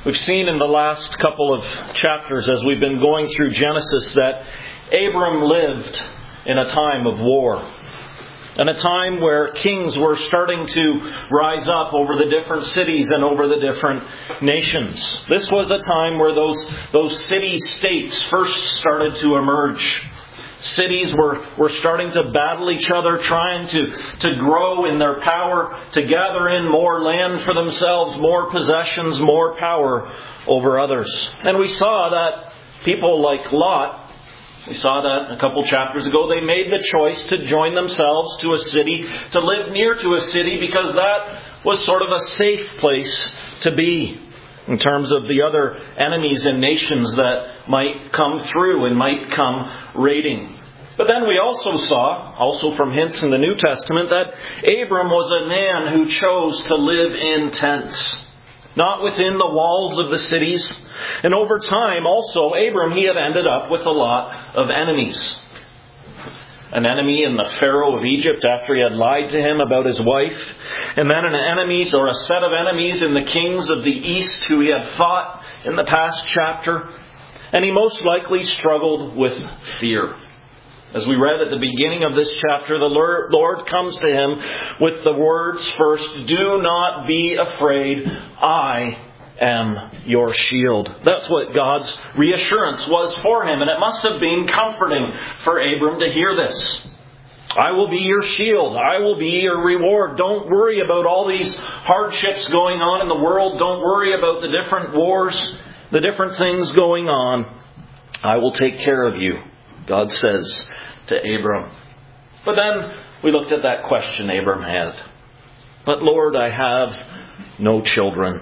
We've seen in the last couple of chapters as we've been going through Genesis that Abram lived in a time of war. And a time where kings were starting to rise up over the different cities and over the different nations. This was a time where those city-states first started to emerge. Cities were starting to battle each other, trying to grow in their power, to gather in more land for themselves, more possessions, more power over others. And we saw that people like Lot, we saw that a couple chapters ago, they made the choice to join themselves to a city, to live near to a city, because that was sort of a safe place to be in terms of the other enemies and nations that might come through and might come raiding. But then we also saw, also from hints in the New Testament, that Abram was a man who chose to live in tents, not within the walls of the cities. And over time also, Abram, he had ended up with a lot of enemies. An enemy in the Pharaoh of Egypt after he had lied to him about his wife. And then a set of enemies in the kings of the East who he had fought in the past chapter. And he most likely struggled with fear. As we read at the beginning of this chapter, the Lord comes to him with the words first, "Do not be afraid, I am your shield." That's what God's reassurance was for him. And it must have been comforting for Abram to hear this. I will be your shield. I will be your reward. Don't worry about all these hardships going on in the world. Don't worry about the different wars, the different things going on. I will take care of you, God says to Abram. But then we looked at that question Abram had. But Lord, I have no children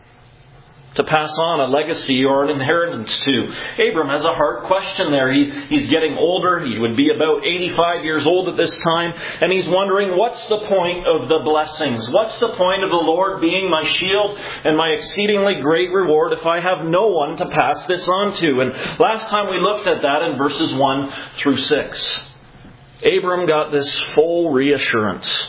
to pass on a legacy or an inheritance to. Abram has a hard question there. He's getting older. He would be about 85 years old at this time. And he's wondering, what's the point of the blessings? What's the point of the Lord being my shield and my exceedingly great reward if I have no one to pass this on to? And last time we looked at that in verses 1 through 6. Abram got this full reassurance.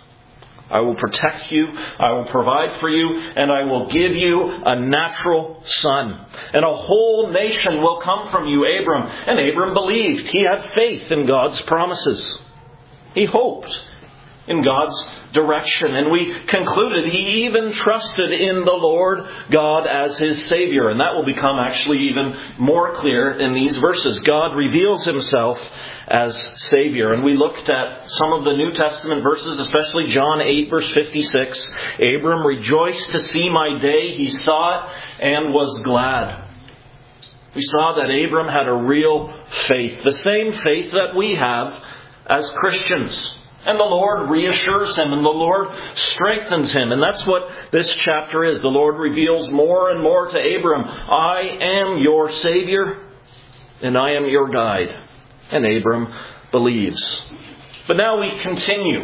I will protect you, I will provide for you, and I will give you a natural son. And a whole nation will come from you, Abram. And Abram believed. He had faith in God's promises. He hoped in God's direction. And we concluded he even trusted in the Lord God as his Savior. And that will become actually even more clear in these verses. God reveals himself as Savior. And we looked at some of the New Testament verses, especially John 8 verse 56. Abram rejoiced to see my day. He saw it and was glad. We saw that Abram had a real faith. The same faith that we have as Christians. And the Lord reassures him and the Lord strengthens him. And that's what this chapter is. The Lord reveals more and more to Abram. I am your Savior and I am your guide. And Abram believes. But now we continue.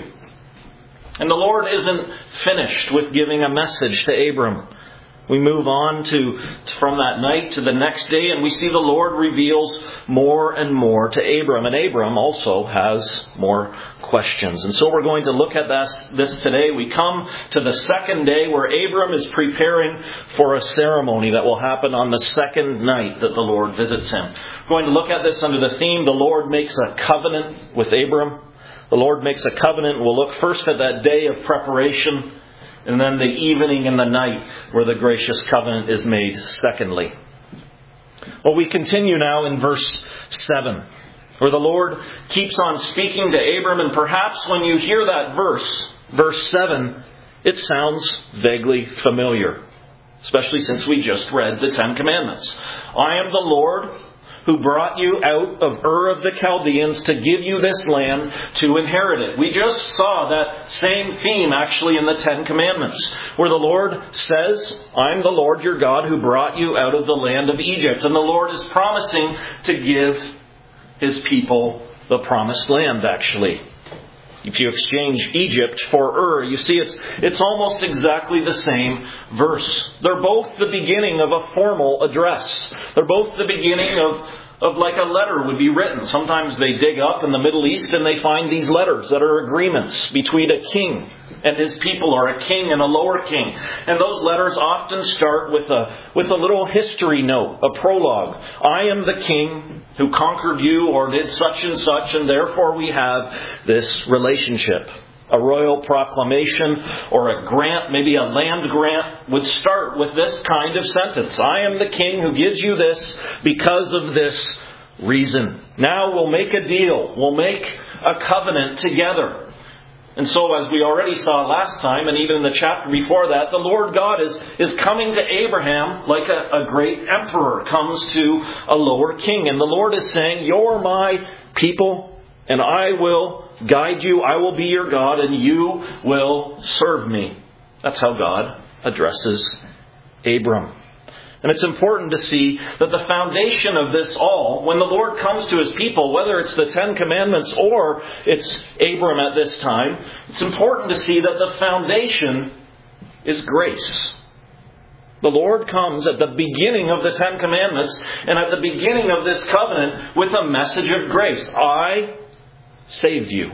And the Lord isn't finished with giving a message to Abram. We move on from that night to the next day, and we see the Lord reveals more and more to Abram. And Abram also has more questions. And so we're going to look at this today. We come to the second day where Abram is preparing for a ceremony that will happen on the second night that the Lord visits him. We're going to look at this under the theme, the Lord makes a covenant with Abram. The Lord makes a covenant. We'll look first at that day of preparation, and then the evening and the night where the gracious covenant is made secondly. Well, we continue now in verse 7, where the Lord keeps on speaking to Abram. And perhaps when you hear that verse 7, it sounds vaguely familiar, especially since we just read the Ten Commandments. I am the Lord who brought you out of Ur of the Chaldeans to give you this land to inherit it. We just saw that same theme actually in the Ten Commandments, where the Lord says, I'm the Lord your God who brought you out of the land of Egypt. And the Lord is promising to give his people the promised land, actually. If you exchange Egypt for Ur, you see it's almost exactly the same verse. They're both the beginning of a formal address. They're both the beginning of like a letter would be written. Sometimes they dig up in the Middle East and they find these letters that are agreements between a king and his people, or a king and a lower king. And those letters often start with a little history note, a prologue. I am the king who conquered you or did such and such, and therefore we have this relationship. A royal proclamation or a grant, maybe a land grant, would start with this kind of sentence. I am the king who gives you this because of this reason. Now we'll make a deal. We'll make a covenant together. And so, as we already saw last time, and even in the chapter before that, the Lord God is coming to Abraham like a great emperor comes to a lower king. And the Lord is saying, you're my people, and I will guide you. I will be your God, and you will serve me. That's how God addresses Abram. And it's important to see that the foundation of this all, when the Lord comes to His people, whether it's the Ten Commandments or it's Abram at this time, it's important to see that the foundation is grace. The Lord comes at the beginning of the Ten Commandments and at the beginning of this covenant with a message of grace. I saved you.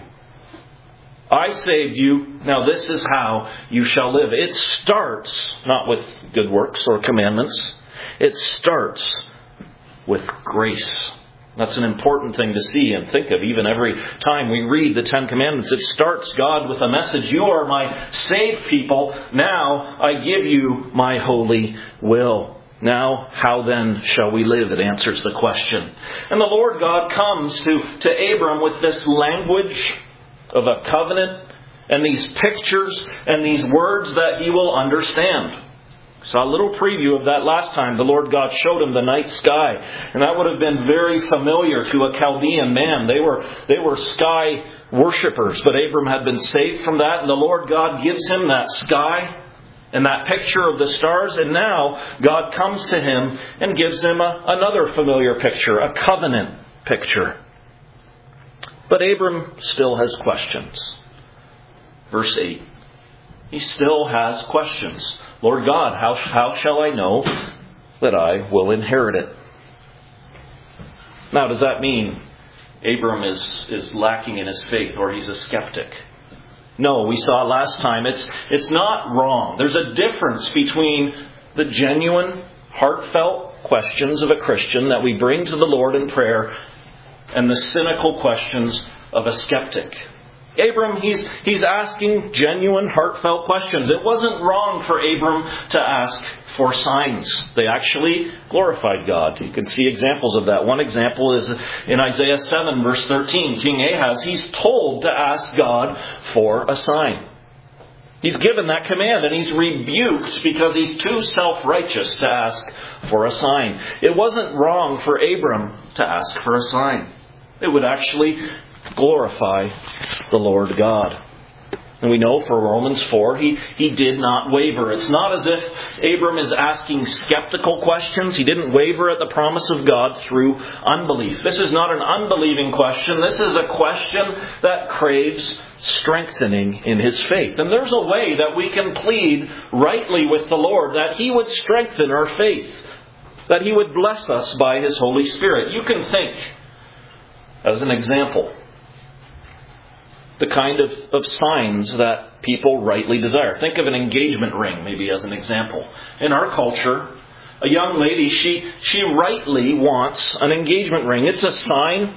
I saved you. Now this is how you shall live. It starts not with good works or commandments. It starts with grace. That's an important thing to see and think of even every time we read the Ten Commandments. It starts God with a message. You are my saved people. Now I give you my holy will. Now, how then shall we live? It answers the question. And the Lord God comes to Abram with this language of a covenant and these pictures and these words that he will understand. Saw a little preview of that last time. The Lord God showed him the night sky. And that would have been very familiar to a Chaldean man. They were sky worshippers. But Abram had been saved from that. And the Lord God gives him that sky and that picture of the stars. And now God comes to him and gives him another familiar picture, a covenant picture. But Abram still has questions. Verse 8. He still has questions. Lord God, how shall I know that I will inherit it? Now, does that mean Abram is lacking in his faith or he's a skeptic? No, we saw last time it's not wrong. There's a difference between the genuine, heartfelt questions of a Christian that we bring to the Lord in prayer and the cynical questions of a skeptic. Abram, he's asking genuine, heartfelt questions. It wasn't wrong for Abram to ask for signs. They actually glorified God. You can see examples of that. One example is in Isaiah 7, verse 13. King Ahaz, he's told to ask God for a sign. He's given that command and he's rebuked because he's too self-righteous to ask for a sign. It wasn't wrong for Abram to ask for a sign. It would actually glorify the Lord God. And we know for Romans 4, he did not waver. It's not as if Abram is asking skeptical questions. He didn't waver at the promise of God through unbelief. This is not an unbelieving question. This is a question that craves strengthening in his faith. And there's a way that we can plead rightly with the Lord that He would strengthen our faith, that He would bless us by His Holy Spirit. You can think, as an example, the kind of signs that people rightly desire. Think of an engagement ring, maybe as an example. In our culture, a young lady, she rightly wants an engagement ring. It's a sign,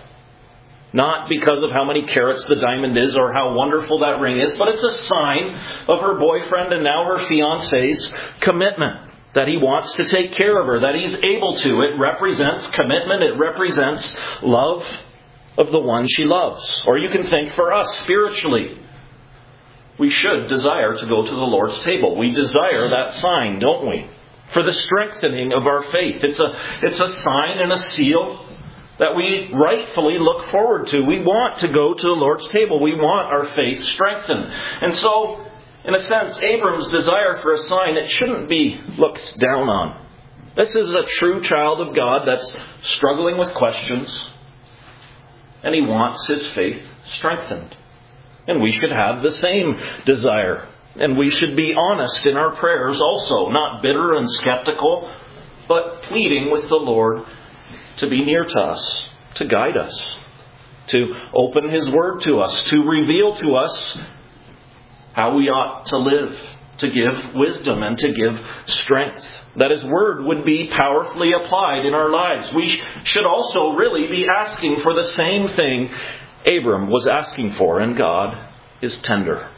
not because of how many carats the diamond is or how wonderful that ring is, but it's a sign of her boyfriend and now her fiancé's commitment, that he wants to take care of her, that he's able to. It represents commitment. It represents love of the one she loves. Or you can think for us spiritually. We should desire to go to the Lord's table. We desire that sign, don't we? For the strengthening of our faith. It's a sign and a seal that we rightfully look forward to. We want to go to the Lord's table. We want our faith strengthened. And so, in a sense, Abram's desire for a sign, it shouldn't be looked down on. This is a true child of God that's struggling with questions. And he wants his faith strengthened. And we should have the same desire. And we should be honest in our prayers also. Not bitter and skeptical, but pleading with the Lord to be near to us, to guide us, to open His Word to us, to reveal to us how we ought to live, to give wisdom and to give strength. That His Word would be powerfully applied in our lives. We should also really be asking for the same thing Abram was asking for, and God is tender.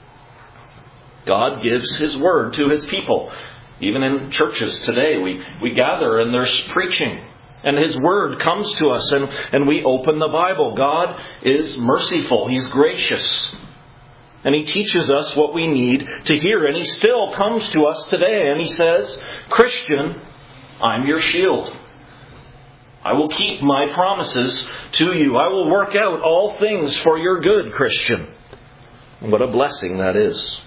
God gives His Word to His people. Even in churches today, we gather and there's preaching. And His Word comes to us and we open the Bible. God is merciful. He's gracious. And He teaches us what we need to hear. And He still comes to us today and He says, Christian, I'm your shield. I will keep my promises to you. I will work out all things for your good, Christian. What a blessing that is.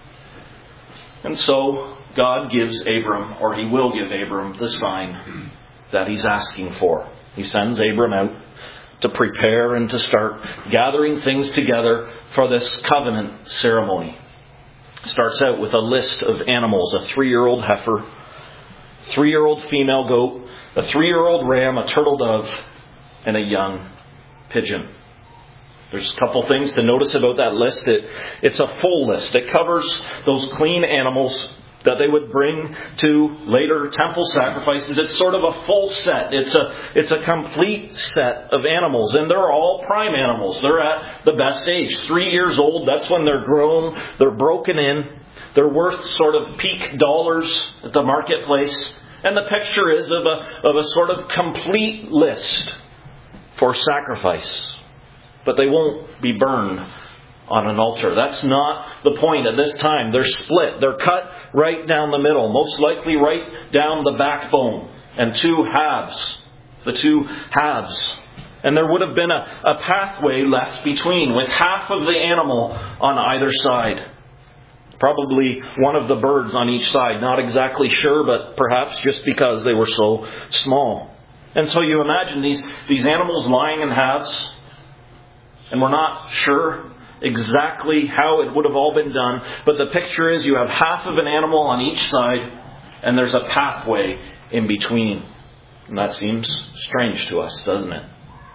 And so God gives Abram, or He will give Abram, the sign that he's asking for. He sends Abram out to prepare and to start gathering things together for this covenant ceremony. Starts out with a list of animals: a 3-year-old heifer, 3-year-old female goat, a 3-year-old ram, a turtle dove, and a young pigeon. There's a couple things to notice about that list. It's a full list. It covers those clean animals that they would bring to later temple sacrifices. It's sort of a full set. It's a complete set of animals. And they're all prime animals. They're at the best age. 3 years old, that's when they're grown. They're broken in. They're worth sort of peak dollars at the marketplace. And the picture is of a sort of complete list for sacrifice. But they won't be burned on an altar. That's not the point at this time. They're split. They're cut right down the middle, most likely right down the backbone, and two halves. The two halves. And there would have been a pathway left between, with half of the animal on either side. Probably one of the birds on each side. Not exactly sure, but perhaps just because they were so small. And so you imagine these animals lying in halves, and we're not sure exactly how it would have all been done. But the picture is you have half of an animal on each side, and there's a pathway in between. And that seems strange to us, doesn't it?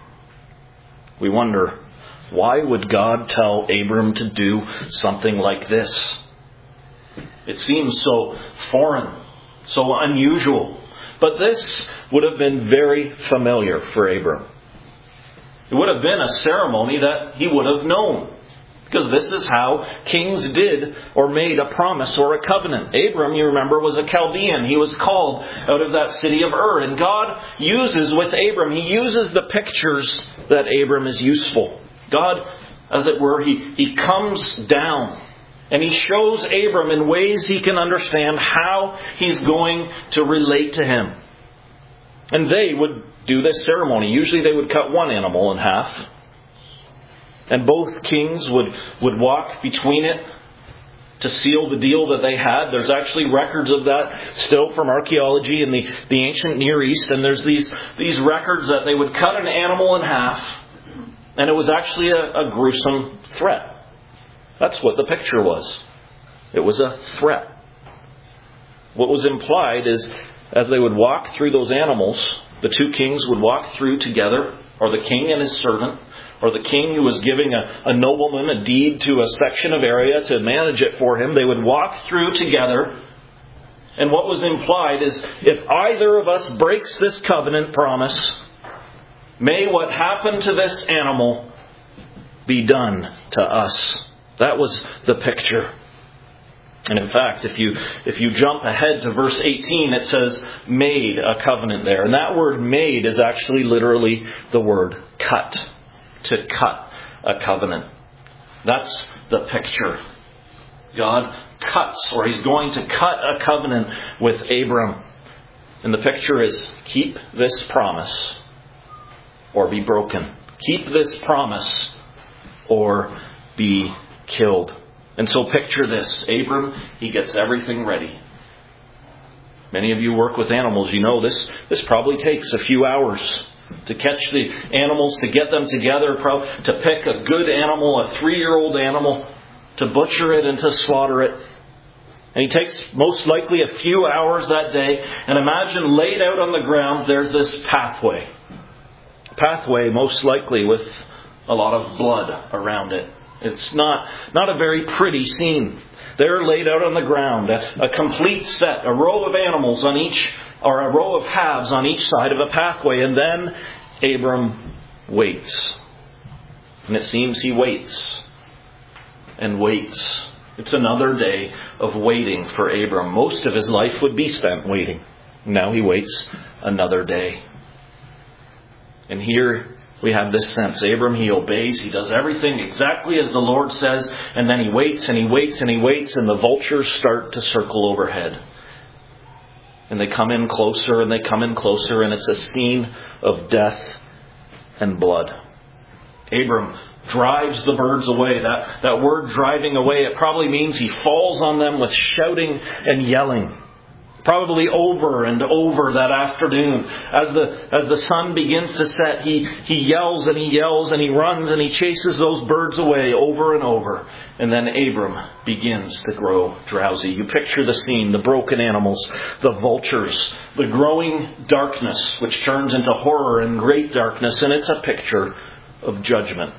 We wonder, why would God tell Abram to do something like this? It seems so foreign, so unusual. But this would have been very familiar for Abram. It would have been a ceremony that he would have known. Because this is how kings did or made a promise or a covenant. Abram, you remember, was a Chaldean. He was called out of that city of Ur. And God uses with Abram, He uses the pictures that Abram is useful. God, as it were, He comes down and He shows Abram in ways he can understand how He's going to relate to him. And they would do this ceremony. Usually they would cut one animal in half. And both kings would walk between it to seal the deal that they had. There's actually records of that still from archaeology in the ancient Near East. And there's these records that they would cut an animal in half. And it was actually a gruesome threat. That's what the picture was. It was a threat. What was implied is, as they would walk through those animals, the two kings would walk through together, or the king and his servant, or the king who was giving a nobleman a deed to a section of area to manage it for him. They would walk through together. And what was implied is, if either of us breaks this covenant promise, may what happened to this animal be done to us. That was the picture. And in fact, if you jump ahead to verse 18, it says, made a covenant there. And that word made is actually literally the word cut. To cut a covenant. That's the picture. God cuts, or He's going to cut a covenant with Abram. And the picture is, keep this promise or be broken. Keep this promise or be killed. And so picture this. Abram, he gets everything ready. Many of you work with animals. You know this probably takes a few hours to catch the animals, to get them together, to pick a good animal, a 3-year-old animal, to butcher it and to slaughter it. And he takes most likely a few hours that day. And imagine laid out on the ground, there's this pathway. Pathway most likely with a lot of blood around it. It's not a very pretty scene. They're laid out on the ground, a complete set, a row of animals on each, or a row of halves on each side of a pathway. And then Abram waits. And it seems he waits and waits. It's another day of waiting for Abram. Most of his life would be spent waiting. Now he waits another day. And here we have this sense. Abram, he obeys. He does everything exactly as the Lord says. And then he waits and he waits and he waits. And the vultures start to circle overhead. And they come in closer and they come in closer. And it's a scene of death and blood. Abram drives the birds away. That word driving away, it probably means he falls on them with shouting and yelling. Probably over and over that afternoon. As the sun begins to set, he yells and he yells and he runs and he chases those birds away over and over. And then Abram begins to grow drowsy. You picture the scene, the broken animals, the vultures, the growing darkness, which turns into horror and great darkness. And it's a picture of judgment.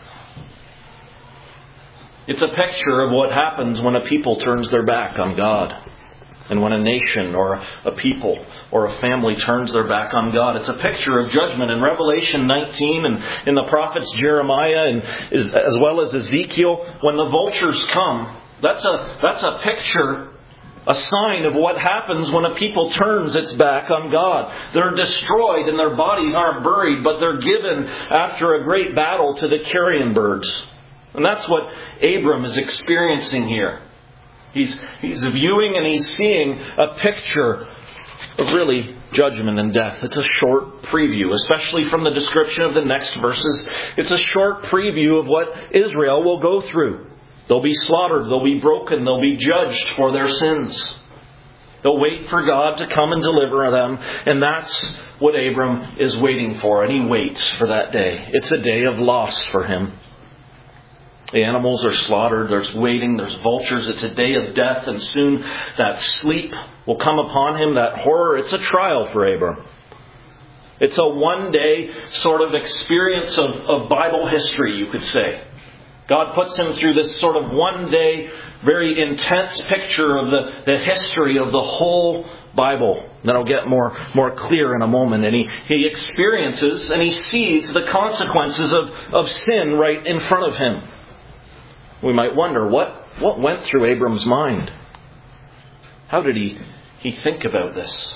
It's a picture of what happens when a people turns their back on God. And when a nation or a people or a family turns their back on God. It's a picture of judgment. In Revelation 19 and in the prophets Jeremiah and as well as Ezekiel, when the vultures come, that's a picture, a sign of what happens when a people turns its back on God. They're destroyed and their bodies aren't buried, but they're given after a great battle to the carrion birds. And that's what Abram is experiencing here. He's viewing and he's seeing a picture of really judgment and death. It's a short preview, especially from the description of the next verses. It's a short preview of what Israel will go through. They'll be slaughtered, they'll be broken, they'll be judged for their sins. They'll wait for God to come and deliver them. And that's what Abram is waiting for. And he waits for that day. It's a day of loss for him. The animals are slaughtered, there's waiting, there's vultures. It's a day of death, and soon that sleep will come upon him, that horror. It's a trial for Abram. It's a one-day sort of experience of Bible history, you could say. God puts him through this sort of one-day, very intense picture of the history of the whole Bible. That'll get more clear in a moment. And he experiences and he sees the consequences of sin right in front of him. We might wonder, what went through Abram's mind? How did he think about this?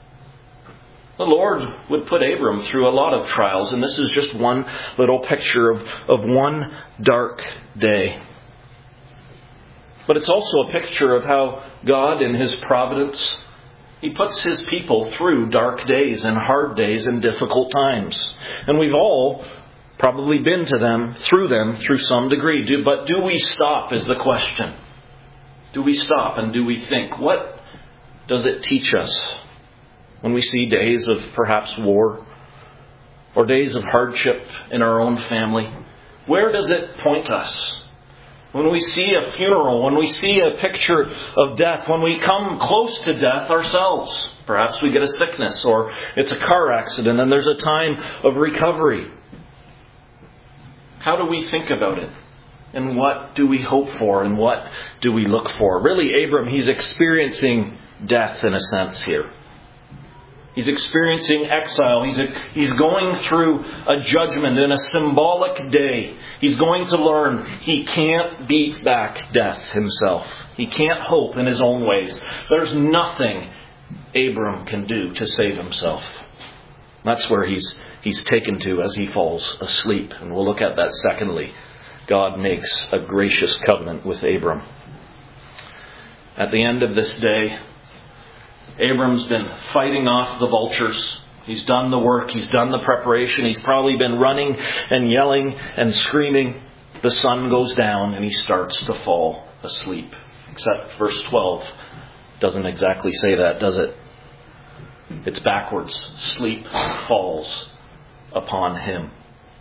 The Lord would put Abram through a lot of trials, and this is just one little picture of one dark day. But it's also a picture of how God, in His providence, He puts His people through dark days and hard days and difficult times. And we've all probably been through them through some degree. But do we stop is the question. Do we stop and do we think? What does it teach us when we see days of perhaps war or days of hardship in our own family? Where does it point us? When we see a funeral, when we see a picture of death, when we come close to death ourselves, perhaps we get a sickness or it's a car accident and there's a time of recovery. How do we think about it? And what do we hope for? And what do we look for? Really, Abram, he's experiencing death in a sense here. He's experiencing exile. He's going through a judgment in a symbolic day. He's going to learn he can't beat back death himself. He can't hope in his own ways. There's nothing Abram can do to save himself. That's where he's taken to as he falls asleep. And we'll look at that secondly. God makes a gracious covenant with Abram. At the end of this day, Abram's been fighting off the vultures. He's done the work. He's done the preparation. He's probably been running and yelling and screaming. The sun goes down and he starts to fall asleep. Except verse 12 doesn't exactly say that, does it? It's backwards. Sleep falls upon him.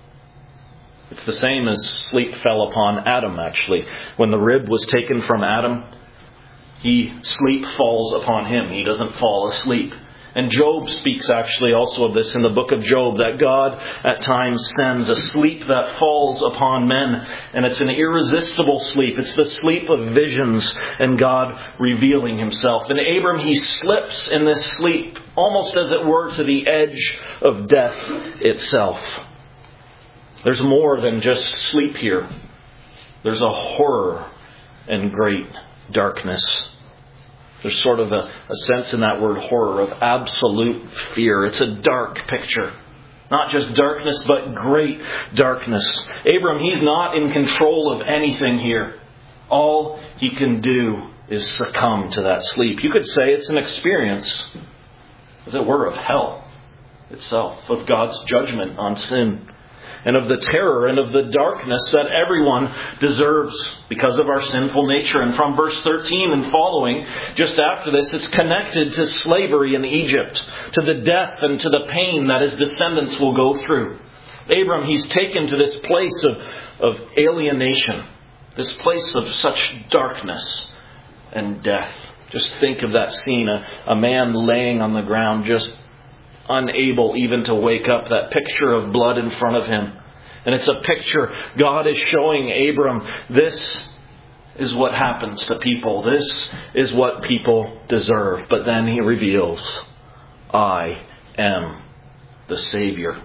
It's the same as sleep fell upon Adam, actually. When the rib was taken from Adam, Sleep falls upon him. He doesn't fall asleep. And Job speaks actually also of this in the book of Job, that God at times sends a sleep that falls upon men. And it's an irresistible sleep. It's the sleep of visions and God revealing himself. And Abram, he slips in this sleep, almost as it were to the edge of death itself. There's more than just sleep here. There's a horror and great darkness. There's sort of a sense in that word horror of absolute fear. It's a dark picture. Not just darkness, but great darkness. Abram, he's not in control of anything here. All he can do is succumb to that sleep. You could say it's an experience, as it were, of hell itself, of God's judgment on sin, and of the terror and of the darkness that everyone deserves because of our sinful nature. And from verse 13 and following, just after this, it's connected to slavery in Egypt, to the death and to the pain that his descendants will go through. Abram, he's taken to this place of alienation, this place of such darkness and death. Just think of that scene, a man laying on the ground, just unable even to wake up, that picture of blood in front of him. And it's a picture God is showing Abram, this is what happens to people. This is what people deserve. But then he reveals, I am the Savior.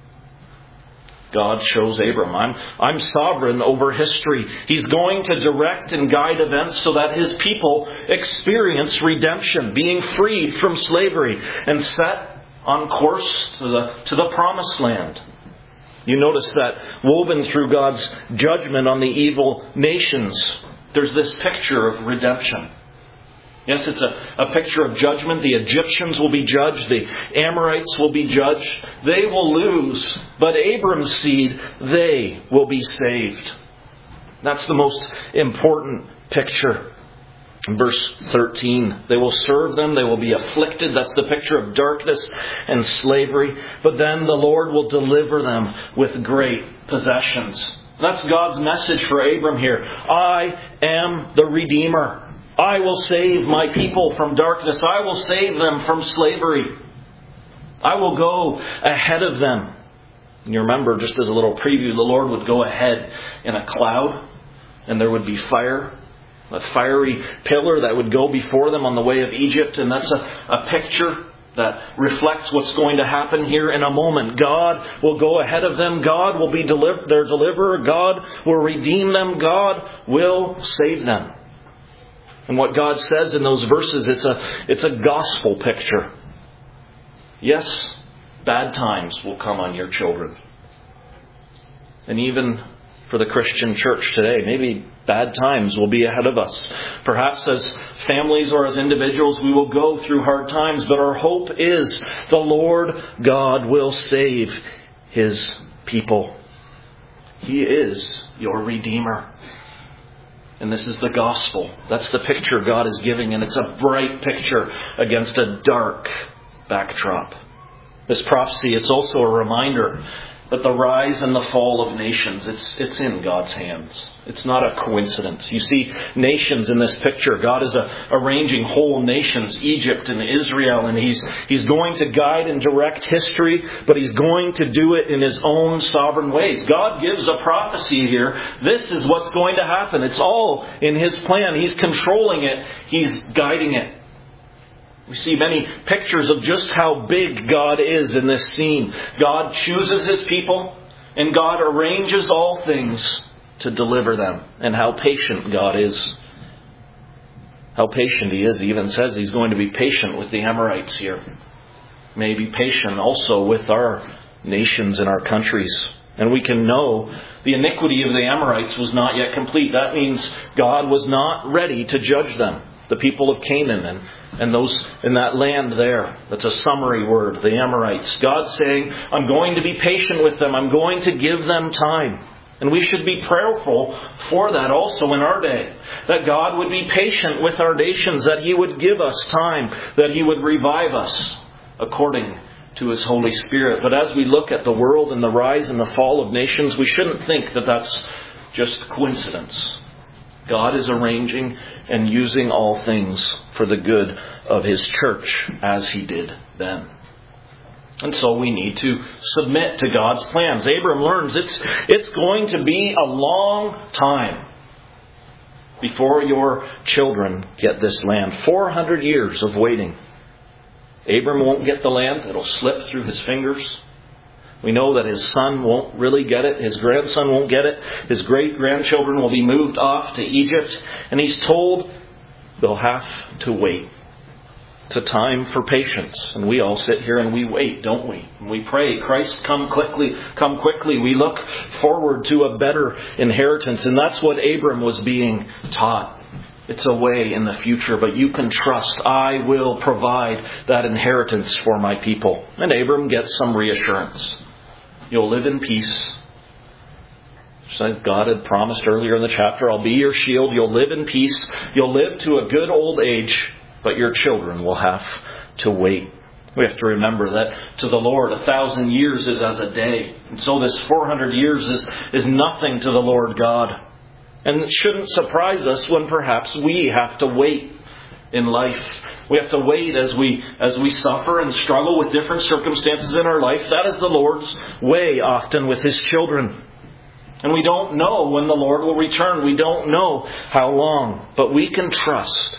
God shows Abram, I'm sovereign over history. He's going to direct and guide events so that his people experience redemption, being freed from slavery and set on course to the promised land. You notice that woven through God's judgment on the evil nations, there's this picture of redemption. Yes, it's a picture of judgment. The Egyptians will be judged. The Amorites will be judged. They will lose. But Abram's seed, they will be saved. That's the most important picture. In verse 13, they will serve them, they will be afflicted. That's the picture of darkness and slavery. But then the Lord will deliver them with great possessions. That's God's message for Abram here. I am the Redeemer. I will save my people from darkness. I will save them from slavery. I will go ahead of them. And you remember, just as a little preview, the Lord would go ahead in a cloud, and there would be fire. A fiery pillar that would go before them on the way of Egypt. And that's a picture that reflects what's going to happen here in a moment. God will go ahead of them. God will be their deliverer. God will redeem them. God will save them. And what God says in those verses, it's a gospel picture. Yes, bad times will come on your children. And even for the Christian church today, maybe bad times will be ahead of us. Perhaps as families or as individuals we will go through hard times, but our hope is the Lord God will save His people. He is your Redeemer. And this is the gospel. That's the picture God is giving, and it's a bright picture against a dark backdrop. This prophecy, it's also a reminder that the rise and the fall of nations, it's in God's hands. It's not a coincidence. You see nations in this picture. God is arranging whole nations, Egypt and Israel, and He's going to guide and direct history, but He's going to do it in His own sovereign ways. God gives a prophecy here. This is what's going to happen. It's all in His plan. He's controlling it. He's guiding it. We see many pictures of just how big God is in this scene. God chooses His people, and God arranges all things to deliver them. And how patient God is. How patient He is. He even says He's going to be patient with the Amorites here. May be patient also with our nations and our countries. And we can know the iniquity of the Amorites was not yet complete. That means God was not ready to judge them. The people of Canaan and those in that land there. That's a summary word, the Amorites. God's saying, I'm going to be patient with them. I'm going to give them time. And we should be prayerful for that also in our day. That God would be patient with our nations. That He would give us time. That He would revive us according to His Holy Spirit. But as we look at the world and the rise and the fall of nations, we shouldn't think that that's just coincidence. God is arranging and using all things for the good of His church, as He did then. And so we need to submit to God's plans. Abram learns it's going to be a long time before your children get this land. 400 years of waiting. Abram won't get the land. It'll slip through his fingers. We know that his son won't really get it. His grandson won't get it. His great-grandchildren will be moved off to Egypt. And he's told they'll have to wait. It's a time for patience. And we all sit here and we wait, don't we? And we pray, Christ, come quickly. We look forward to a better inheritance. And that's what Abram was being taught. It's a way in the future, but you can trust. I will provide that inheritance for my people. And Abram gets some reassurance. You'll live in peace. Just like God had promised earlier in the chapter, I'll be your shield. You'll live in peace. You'll live to a good old age, but your children will have to wait. We have to remember that to the Lord 1,000 years is as a day. And so this 400 years is nothing to the Lord God. And it shouldn't surprise us when perhaps we have to wait in life. We have to wait as we suffer and struggle with different circumstances in our life. That is the Lord's way often with His children. And we don't know when the Lord will return. We don't know how long. But we can trust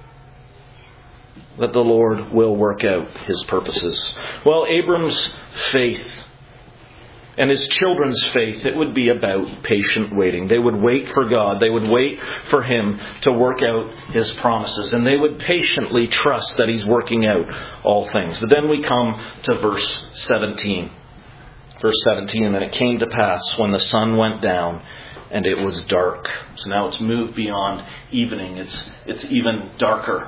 that the Lord will work out His purposes. Well, Abram's faith and his children's faith, it would be about patient waiting. They would wait for God. They would wait for Him to work out His promises. And they would patiently trust that He's working out all things. But then we come to verse 17. Verse 17, and it came to pass when the sun went down and it was dark. So now it's moved beyond evening. It's even darker.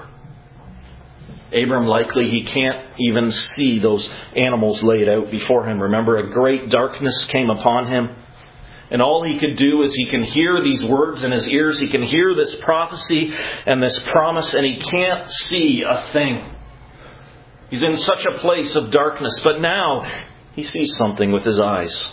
Abram likely he can't even see those animals laid out before him. Remember, a great darkness came upon him. And all he could do is he can hear these words in his ears. He can hear this prophecy and this promise, and he can't see a thing. He's in such a place of darkness. But now he sees something with his eyes.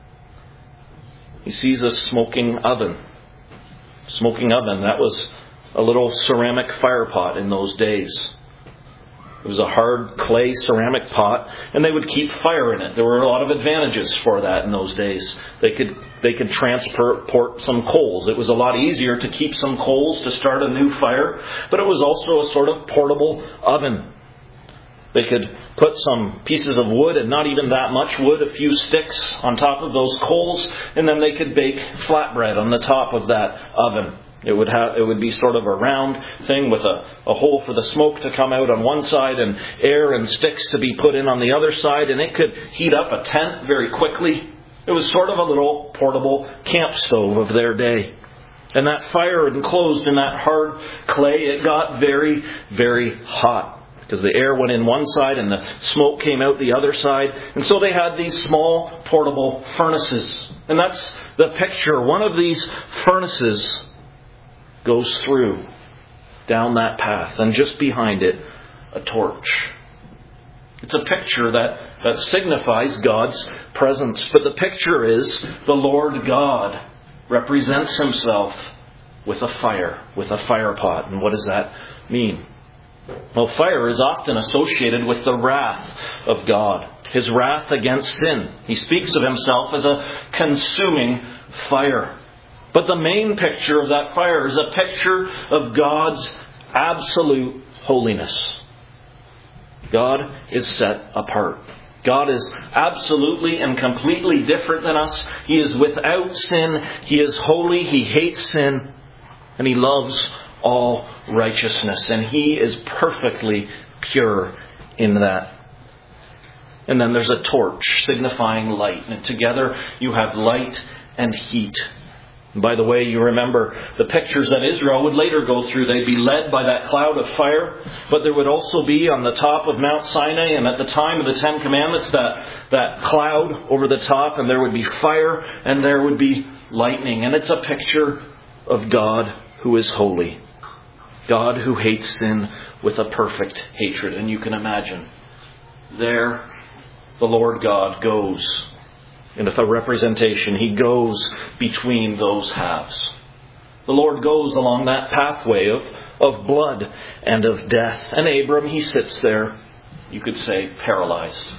He sees a smoking oven. Smoking oven, that was a little ceramic fire pot in those days. It was a hard clay ceramic pot, and they would keep fire in it. There were a lot of advantages for that in those days. They could transport some coals. It was a lot easier to keep some coals to start a new fire, but it was also a sort of portable oven. They could put some pieces of wood, and not even that much wood, a few sticks on top of those coals, and then they could bake flatbread on the top of that oven. It would be sort of a round thing with a hole for the smoke to come out on one side and air and sticks to be put in on the other side, and it could heat up a tent very quickly. It was sort of a little portable camp stove of their day. And that fire enclosed in that hard clay, it got very, very hot, because the air went in one side and the smoke came out the other side. And so they had these small portable furnaces. And that's the picture. One of these furnaces goes through down that path, and just behind it, a torch. It's a picture that signifies God's presence. But the picture is the Lord God represents Himself with a fire pot. And what does that mean? Well, fire is often associated with the wrath of God, His wrath against sin. He speaks of Himself as a consuming fire. But the main picture of that fire is a picture of God's absolute holiness. God is set apart. God is absolutely and completely different than us. He is without sin. He is holy. He hates sin. And He loves all righteousness. And He is perfectly pure in that. And then there's a torch signifying light. And together you have light and heat. By the way, you remember the pictures that Israel would later go through. They'd be led by that cloud of fire, but there would also be on the top of Mount Sinai, and at the time of the Ten Commandments, that cloud over the top, and there would be fire, and there would be lightning. And it's a picture of God who is holy. God who hates sin with a perfect hatred. And you can imagine, there the Lord God goes. And with a representation, He goes between those halves. The Lord goes along that pathway of blood and of death. And Abram, he sits there, you could say, paralyzed.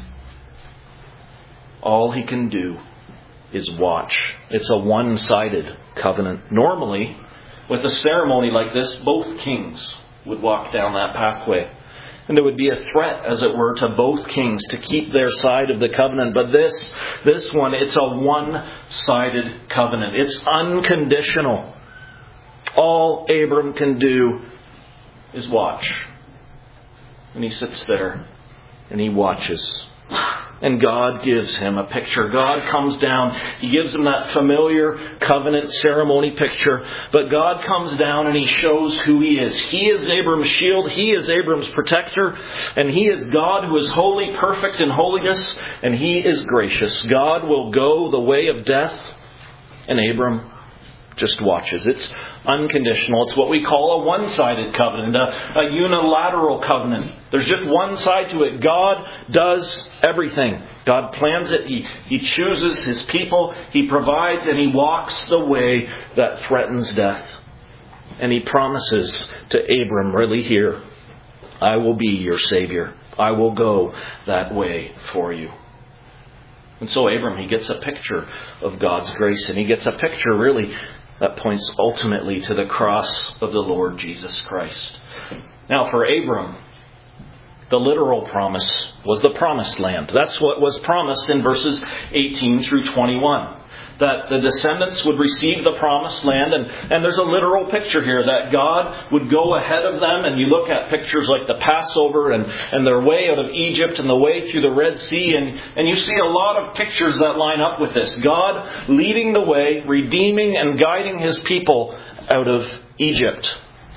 All he can do is watch. It's a one-sided covenant. Normally, with a ceremony like this, both kings would walk down that pathway. And there would be a threat, as it were, to both kings to keep their side of the covenant. But this one, it's a one-sided covenant. It's unconditional. All Abram can do is watch. And he sits there and he watches. And God gives him a picture. God comes down. He gives him that familiar covenant ceremony picture. But God comes down and He shows who He is. He is Abram's shield. He is Abram's protector. And He is God who is holy, perfect in holiness. And He is gracious. God will go the way of death. And Abram just watches. It's unconditional. It's what we call a one-sided covenant, a unilateral covenant. There's just one side to it. God does everything. God plans it. He chooses His people. He provides, and He walks the way that threatens death. And He promises to Abram really here, I will be your Savior. I will go that way for you. And so Abram, he gets a picture of God's grace, and he gets a picture really that points ultimately to the cross of the Lord Jesus Christ. Now for Abram, the literal promise was the promised land. That's what was promised in verses 18 through 21. That the descendants would receive the promised land. And there's a literal picture here that God would go ahead of them. And you look at pictures like the Passover and their way out of Egypt and the way through the Red Sea. And you see a lot of pictures that line up with this. God leading the way, redeeming and guiding His people out of Egypt.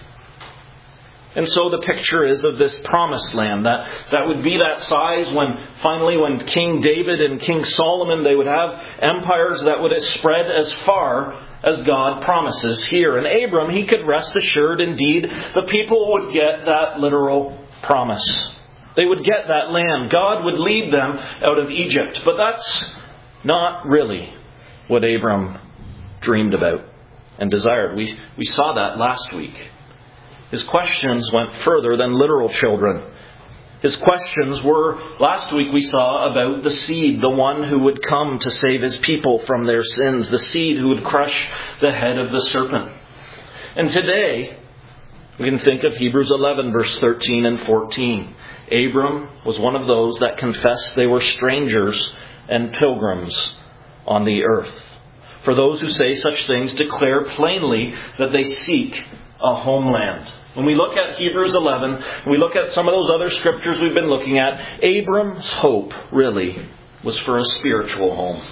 And so the picture is of this promised land that would be that size when King David and King Solomon, they would have empires that would spread as far as God promises here. And Abram, he could rest assured indeed the people would get that literal promise. They would get that land. God would lead them out of Egypt. But that's not really what Abram dreamed about and desired. We saw that last week. His questions went further than literal children. His questions were, last week we saw about the seed, the one who would come to save His people from their sins, the seed who would crush the head of the serpent. And today, we can think of Hebrews 11, verse 13 and 14. Abram was one of those that confessed they were strangers and pilgrims on the earth. For those who say such things declare plainly that they seek a homeland. When we look at Hebrews 11, we look at some of those other scriptures we've been looking at, Abram's hope really was for a spiritual home.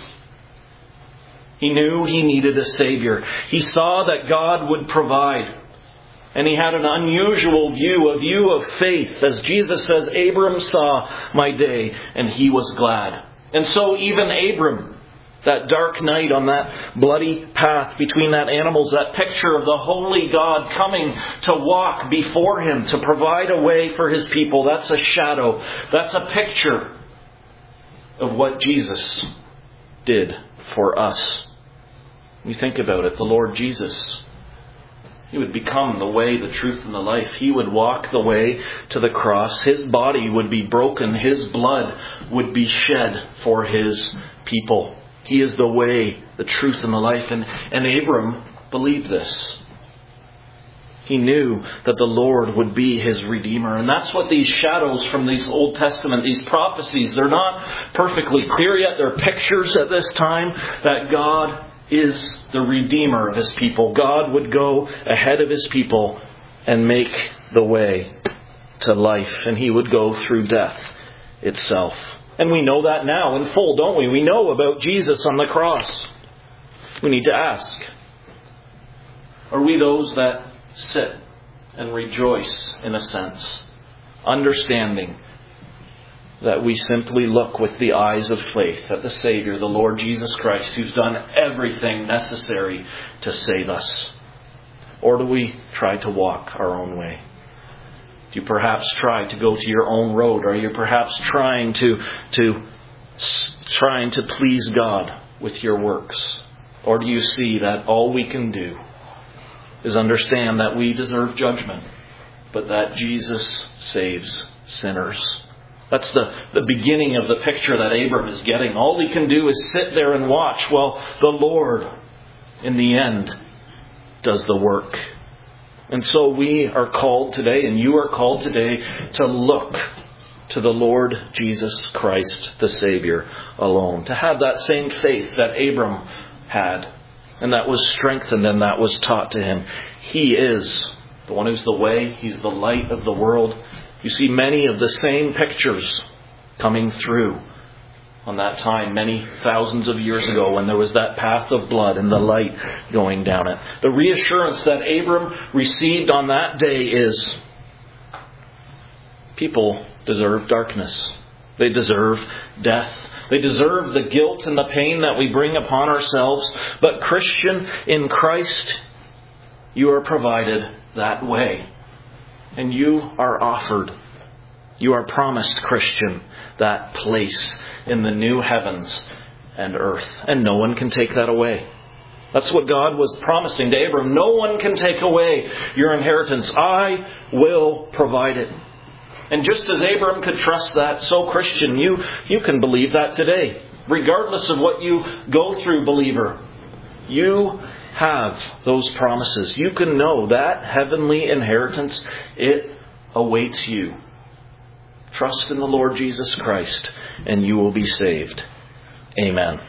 He knew he needed a Savior. He saw that God would provide. And he had an unusual view, a view of faith. As Jesus says, Abram saw my day and he was glad. And so even Abram, that dark night on that bloody path between that animals, that picture of the holy God coming to walk before Him, to provide a way for His people. That's a shadow. That's a picture of what Jesus did for us. When you think about it, the Lord Jesus, He would become the way, the truth, and the life. He would walk the way to the cross. His body would be broken. His blood would be shed for His people. He is the way, the truth, and the life. And Abram believed this. He knew that the Lord would be his Redeemer. And that's what these shadows from these Old Testament, these prophecies, they're not perfectly clear yet. They're pictures at this time that God is the Redeemer of His people. God would go ahead of His people and make the way to life. And He would go through death itself. And we know that now in full, don't we? We know about Jesus on the cross. We need to ask, are we those that sit and rejoice in a sense, understanding that we simply look with the eyes of faith at the Savior, the Lord Jesus Christ, who's done everything necessary to save us? Or do we try to walk our own way? Do you perhaps try to go to your own road? Are you perhaps trying to please God with your works? Or do you see that all we can do is understand that we deserve judgment, but that Jesus saves sinners. That's the beginning of the picture that Abram is getting. All he can do is sit there and watch while the Lord, in the end, does the work. And so we are called today, and you are called today, to look to the Lord Jesus Christ, the Savior, alone. To have that same faith that Abram had, and that was strengthened and that was taught to him. He is the one who's the way. He's the light of the world. You see many of the same pictures coming through on that time, many thousands of years ago, when there was that path of blood and the light going down it. The reassurance that Abram received on that day is, people deserve darkness. They deserve death. They deserve the guilt and the pain that we bring upon ourselves. But Christian, in Christ, you are provided that way. And you are offered, you are promised, Christian, that place in the new heavens and earth. And no one can take that away. That's what God was promising to Abram. No one can take away your inheritance. I will provide it. And just as Abram could trust that, so Christian, you can believe that today. Regardless of what you go through, believer, you have those promises. You can know that heavenly inheritance, it awaits you. Trust in the Lord Jesus Christ, and you will be saved. Amen.